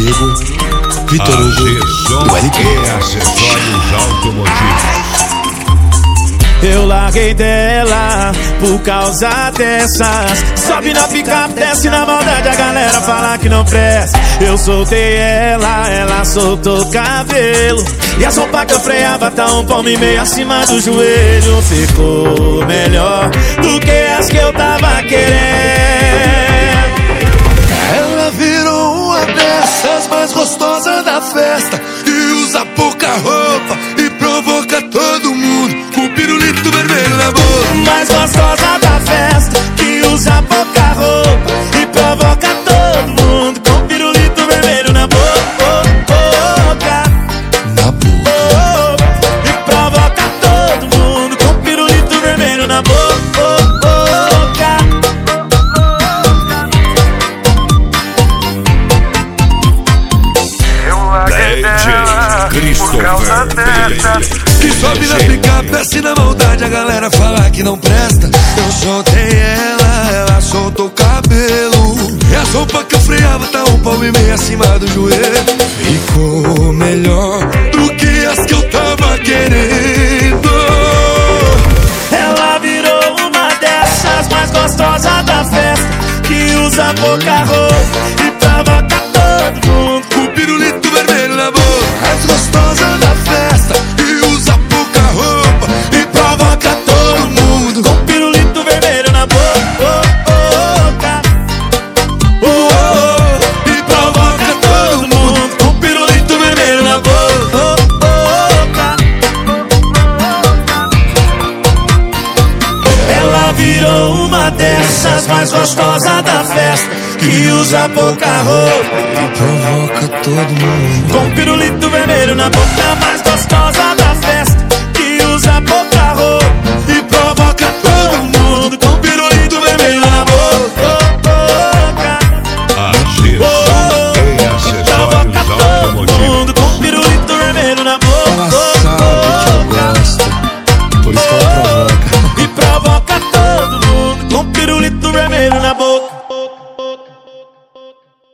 Diego, Vitor Hugo, do LQ. Acessórios automotivos. Eu larguei dela por causa dessas. Sobe na picape, desce na maldade, a galera fala que não presta. Eu soltei ela, ela soltou o cabelo. E a sopa que eu freava tá um palmo e meio acima do joelho. Ficou melhor do que as que eu tava querendo. Ela virou uma dessas mais gostosas da festa, e usa pouca roupa e provoca todo mundo com pirulito vermelho na boca. Mais gostosa da festa, que usa pouca roupa e provoca todo mundo com pirulito vermelho na boca. Na boca. E provoca todo mundo com pirulito vermelho na boca. Que sobe na picape, desce na maldade, a galera fala que não presta. Eu soltei ela, ela soltou o cabelo. E a sopa que eu freava tá um palmo e meio acima do joelho. Ficou melhor do que as que eu tava querendo. Ela virou uma dessas mais gostosas da festa, que usa pouca roupa e provoca todo mundo com pirulito vermelho na boca. Mais gostosa da festa, e usa pouca roupa e provoca todo mundo com pirulito vermelho na boca. E provoca todo mundo com pirulito vermelho na boca. Ela virou uma dessas mais gostosas da festa, que usa pouca roupa e provoca todo mundo com pirulito vermelho na boca. Mais gostosa